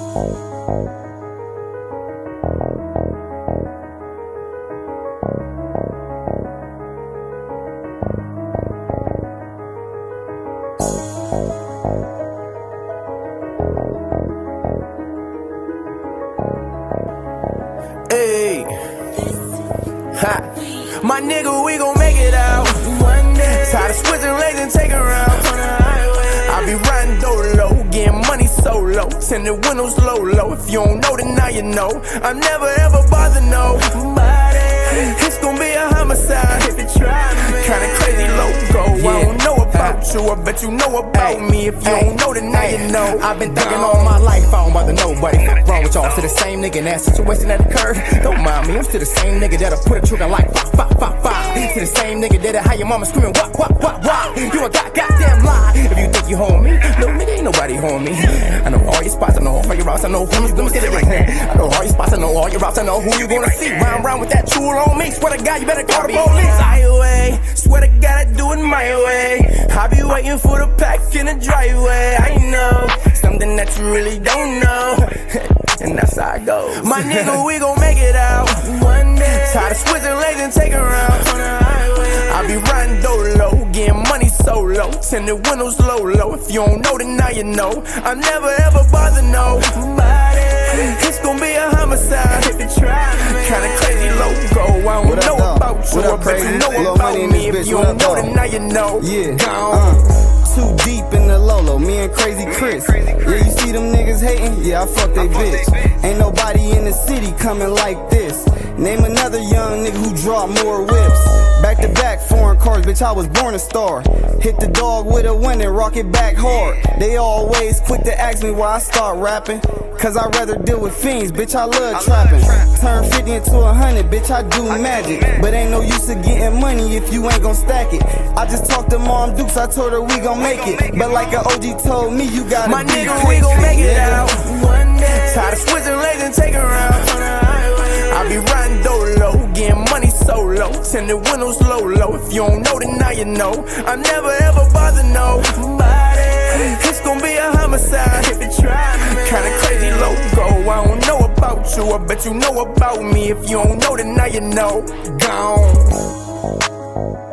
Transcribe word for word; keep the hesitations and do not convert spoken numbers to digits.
Hey, ha, my nigga, we gon' make it out one day. Tired of switching lanes and taking rounds on the highway. I be riding dolo, getting money solo, tinted windows low, low. If you don't know, then now you know. I never ever bother nobody. It's gon' be a homicide if you try me. Kinda crazy loco, yeah. I don't know about you, I bet you know about ay, me. If you ay, don't know, then now ay, you know. I've been thinking all my life, I don't bother nobody. What's wrong with y'all? To the same nigga in that situation that occurred. Don't mind me, I'm still the same nigga that'll put a trigger like pop, pop, pop, pop. To the same nigga that'll have your mama screaming wop, wop, wop, wop. You a god, goddamn lie. If you think you home me, no nigga ain't nobody home me. I know all your spots, I know all your routes, I know who you gonna get it right there. I know all your spots, I know all your routes, I know who you gonna see. Round round with that tool on me. Swear to God, you better call the police. Highway, swear to God, I do it my way. I be waiting for the pack in the driveway. I know something that you really don't know, and that's how it goes. My nigga, we gon' make it out one day. Tired of switching lanes and taking rounds on the highway. I be riding dolo, getting money solo, tinted windows low, low. If you don't know, then now you know. I never ever bother nobody. It's gon' be a homicide if you try me. Kinda crazy loco, I don't know up, about you, I bet you know about me. If you don't know, then now you know. Yeah, uh, too deep in the Lolo, me and Crazy Chris. Yeah, you see them niggas hating? Yeah, I fuck they bitch. Ain't nobody in the city coming like this. Name another young nigga who drop more whips. Back to back, foreign cars, bitch, I was born a star. Hit the dog with a win and rock it back hard. They always quick to ask me why I start rapping. Cause I'd rather deal with fiends, bitch, I love trapping. Turn fifty into a hundred, bitch, I do magic. But ain't no use of getting money if you ain't gon' stack it. I just talked to Mom Dukes, I told her we gon' make it. But like an O G told me, you gotta my be nigga, patient, we gon' make it nigga. out one day. Tired of switching lanes and taking rounds on the highway. I be riding dolo, getting money solo, tinted windows low, low. If you don't know, then now you know. I never ever bother nobody. It's gon' be a homicide if you try me. Kinda crazy loco, I don't know about you, I bet you know about me. If you don't know, then now you know. Gone.